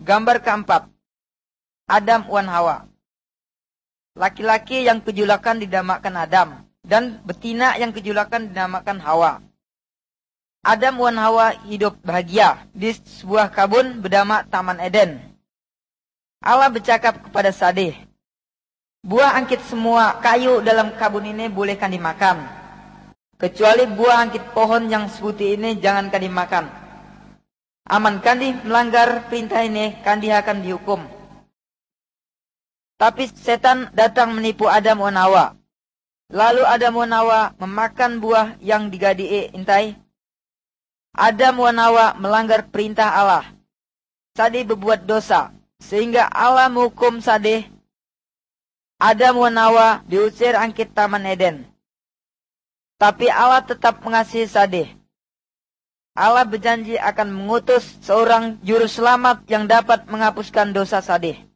Gambar keempat. Adam wan Hawa. Laki-laki yang kejulakan dinamakan Adam, dan betina yang kejulakan dinamakan Hawa. Adam wan Hawa hidup bahagia di sebuah kebun bernama Taman Eden. Allah bercakap kepada Sadeh, buah angkit semua kayu dalam kebun ini bolehkan dimakan, kecuali buah angkit pohon yang seputih ini jangankan dimakan. Aman kandi melanggar perintah ini, kandi akan dihukum. Tapi setan datang menipu Adam wan Hawa. Lalu Adam wan Hawa memakan buah yang digadii intai. Adam wan Hawa melanggar perintah Allah. Sadeh berbuat dosa, sehingga Allah menghukum Sadeh. Adam wan Hawa diusir angkit Taman Eden. Tapi Allah tetap mengasihi Sadeh. Allah berjanji akan mengutus seorang juru selamat yang dapat menghapuskan dosa Sadeh.